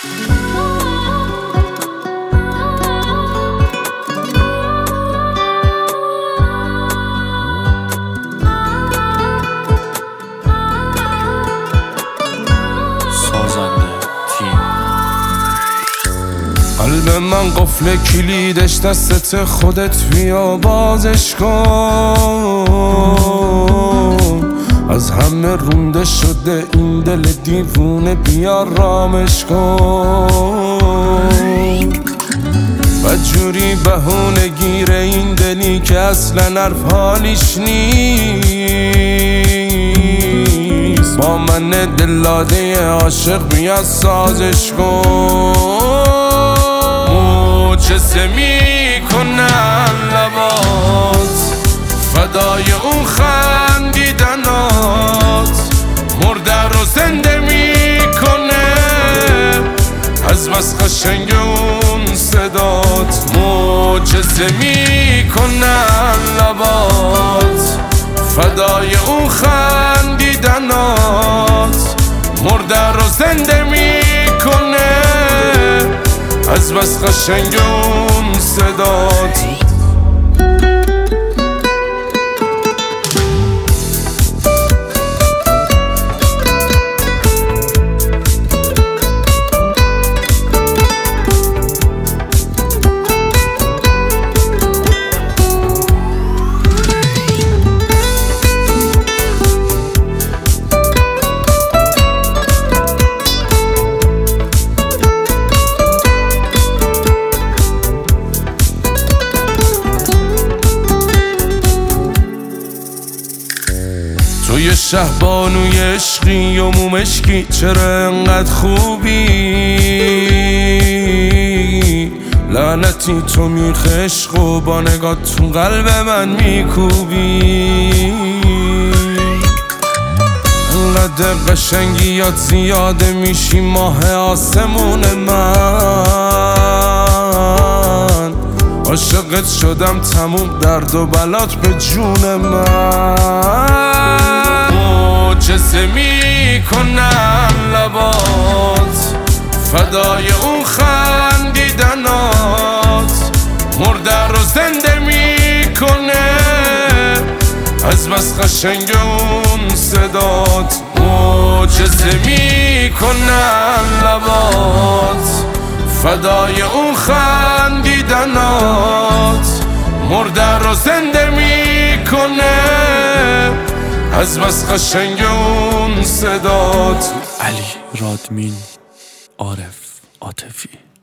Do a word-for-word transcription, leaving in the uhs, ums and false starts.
قلب من قفل کلیدش دستت، خودت بیا بازش کن. از همه رونده شده این دل دیوونه، بیا رامش کن. بدجوری بهونه گیره این دلی که اصلا حرف حالیش نیست. با من دلاده عاشق بیا سازش کن. معجزه میکنن لبات، فدای اون خندیدنات. مرده رو زنده میکنه از بس قشنگ اون صدات. معجزه میکنن لبات، فدای اون خندیدنات. مرده رو زنده میکنه از بس قشنگ اون صدات. توی شهبانوی عشقی و مومشکی، چرا انقدر خوبی؟ لعنتی تو میخ عشق و با نگاه تو قلب من میکوبی. انقدر قشنگی یاد زیاده میشی ماه آسمون من. عاشقت شدم تموم درد و بلات به جون من. معجزه میکنن لبات، فدای اون خندیدنات. مرده رو زنده میکنه از بس قشنگ اون صدات. معجزه میکنن لبات، فدای اون خندیدنات. مرده رو زنده میکنه از بس قشنگ اون صدات. علی رادمین، عارف عاطفی.